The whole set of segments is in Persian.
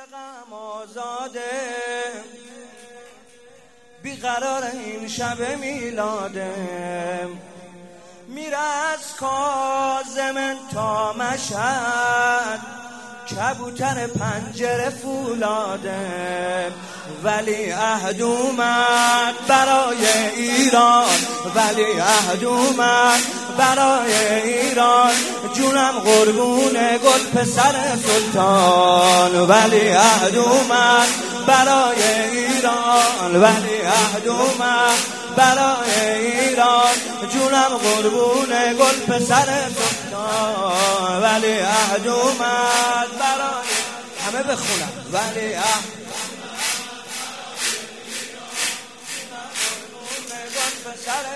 دستقم آزاده بیقرار این شب میلاده میره از کاظم تا مشهد کبوتر پنجره فولاده ولی عهد اومد برای ایران ولی عهد اومد برای ایران جونم قربون گل پسر سلطان ولی عهد اومد برای ایران ولی عهد اومد برای ایران جونم قربون گل پسر سلطان ولی عهد اومد برای همه بخونم ولی عهد پسر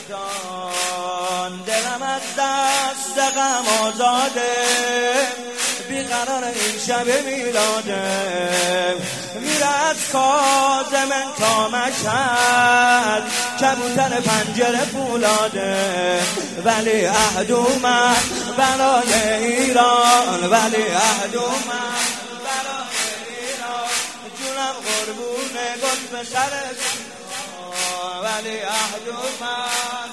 سلطان دلم از دست غم آزاده بیقرار این شب میلاده میره از کاظم تا مشهد کبوتر پنجره فولاده ولی عهد اومد برای ایران ولی عهد اومد برای ایران جونم قربون گل پسر ولی عهد اومد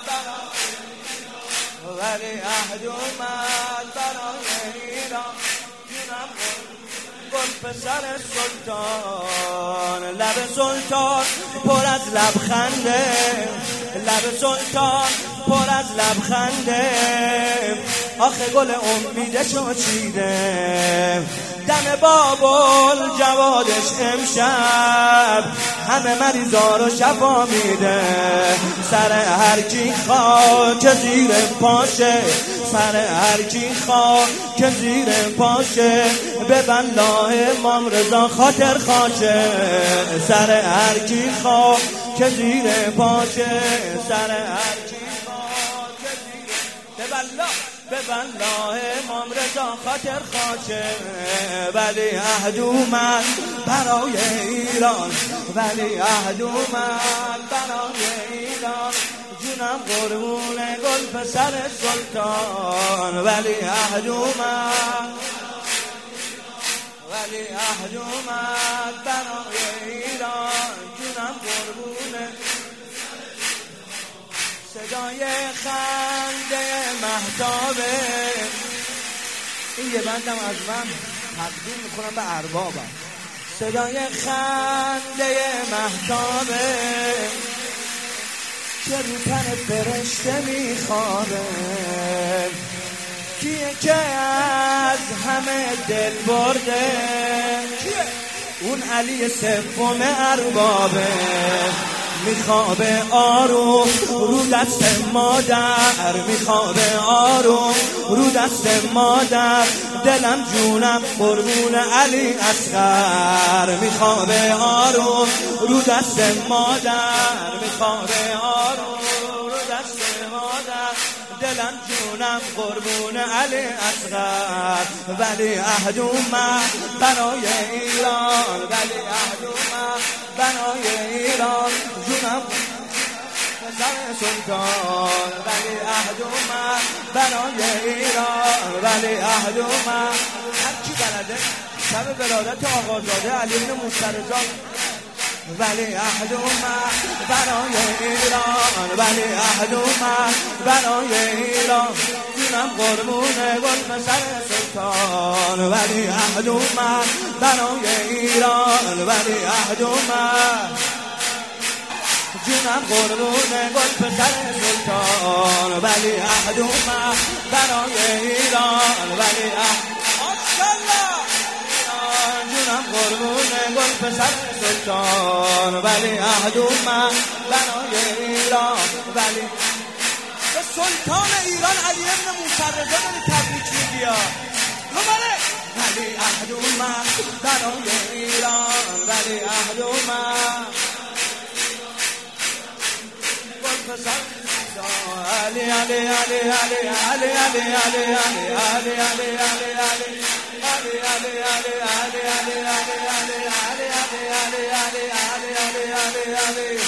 ولی عهد اومد برای ایران جونم گل پسر سلطان لب سلطان پر از لبخنده لب سلطان پر از لبخنده آخه گل امیدشو چیده دم بابل جوادش امشب همه مریضا رو شفا میده سر هر کی خاک زیر پاشه سر هر کی خاک زیر پاشه ببند لاه امام رضا خاطر خاشه سر هر کی خاک زیر پاشه سر هر کی خاک زیر ببند لاه امام رضا خاطر خاشه ولی عهد اومد برای ایران ولی عهد اومد برای ایران جونم قربون گل پسر سلطان ولی عهد اومد ولی عهد اومد برای ایران جونم قربون صدای خنده مهتابه این یه بندم از من تقدیم میکنم به اربابم صدای خنده مهتابه که رو تن فرشته میخوابه کیه که از همه دل برده کیه؟ اون علی سوم اربابه میخوابه آروم رو دست مادر میخوابه آروم رو دست مادر دلم جونم قربون علی اصغر میخوابه آروم رو دست مادر میخوابه آروم رو دست مادر دلم جونم قربون علی اصغر ولی عهد اومد برای ایران ولی عهد اومد برای ایران جونم پسر سلطان ولی عهد اومد برای ایران ولی عهد اومد هر کی بلده شب ولادت آقازاده علی بن موسی رضا ولی عهد اومد برای ایران ولی عهد اومد برای ایران جونم قربون گل پسر سلطان ولی عهد اومد برای ایران ولی عهد اومد جونم قربون گل پسر سلطان ولی عهد اومد برای ایران ولی عهد جونم قربون گل پسر سلطان ولی عهد اومد برای ایران ولی به سلطان ایران علی بن موسی رضا داری تبریک میگی ولی عهد اومد برای ایران ولی عهد اومد گل پسر علی علی علی علی علی علی علی علی علی علی علی Ali Ali Ali Ali Ali Ali Ali Ali Ali Ali Ali Ali Ali Ali Ali